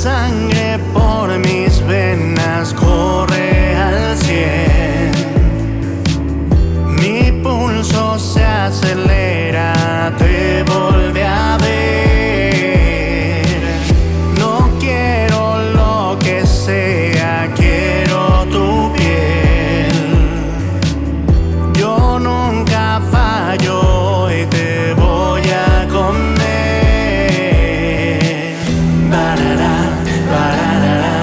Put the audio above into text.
sangre por mis venas corre al 100. Mi pulso se acelera, te volví a ver. No quiero lo que sea, quiero tu piel. Yo nunca fallo y te voy a comer. Barara, barara.